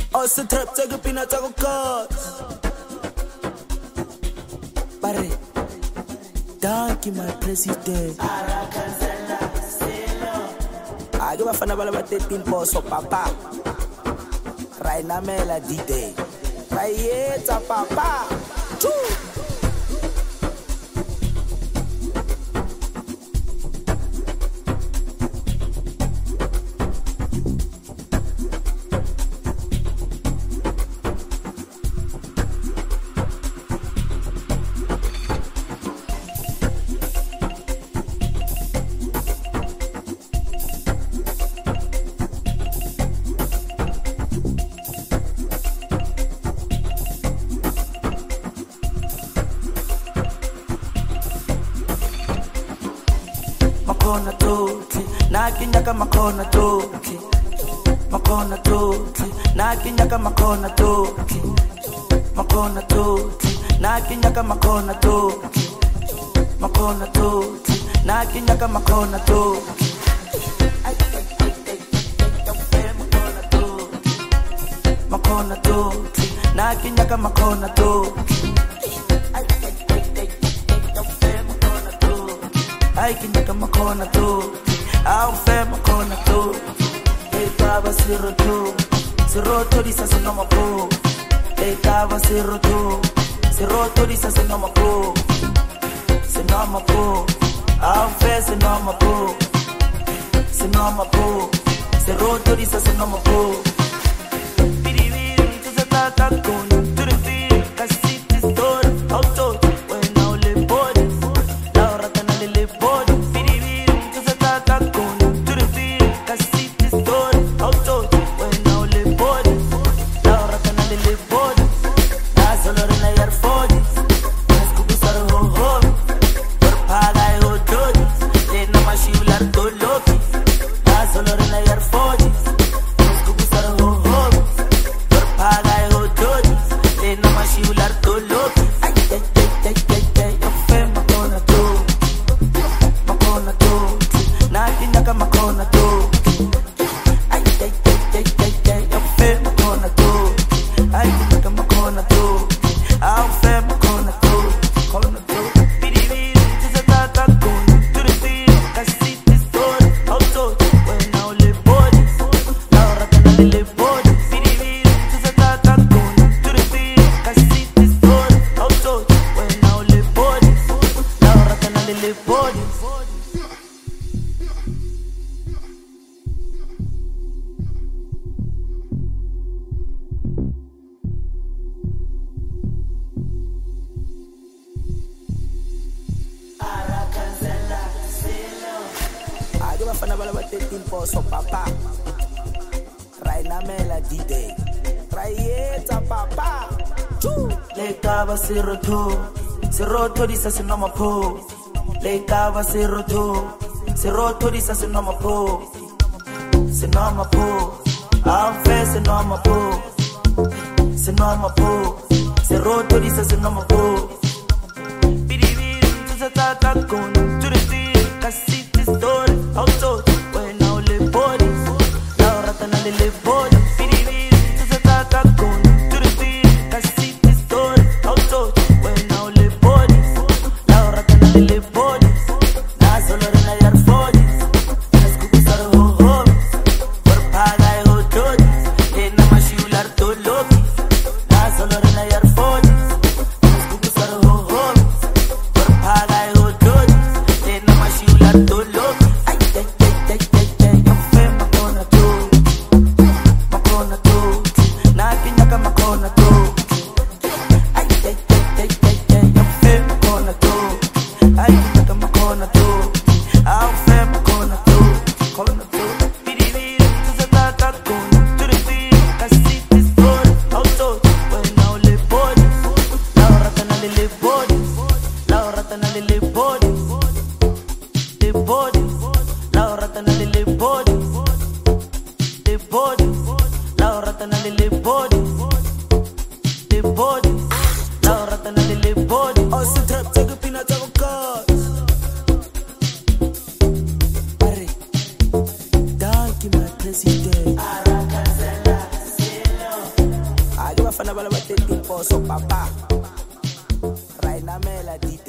Osse trap take pina take cause. Barre. Thank you, my president. Ake bafana bala ba 13 poso papa. Raina mela D-Day. Raieta papa. Choo. Makona toki, nakinyaka makona toki. Makona toki, nakinyaka makona toki. Makona toki, nakinyaka makona toki. Makona toki, nakinyaka makona toki. Makona toki, nakinyaka makona toki. Ay, kinyaka makona tu, au fe makona tu. Ekaba siroto disa sinoma po. Ekaba siroto disa sinoma po. Sinoma po, au fe sinoma po. Sinoma po, siroto disa sinoma po. Piriviri, tuzataka kona, turifiri, kasiti story, auto. Bafana bala ba 13 poso papa. Raina mela D-Day. Raieta papa. Choo. Lekaba siroto disa sinoma po. Lekaba siroto disa sinoma po. Sinoma po, ave sinoma po. Sinoma po, siroto disa sinoma po. Piriviri, tuzataka kona, turifiri, kasiti story. Auto, when now live bodies, now ratana live bodies. Piriviri, tuzataka kona, turifiri, kasiti story. Auto, when now live bodies, now ratana live bodies. Na solo rena yar bodies, nas kubusar ho homies. Warpaga ho dodis, na mashular to loki. Na solo rena yar bodies, nas kubusar ho homies. Warpaga ho dodis, na mashular to loki. President. bana ba le ba 13 poso papa Raina Melody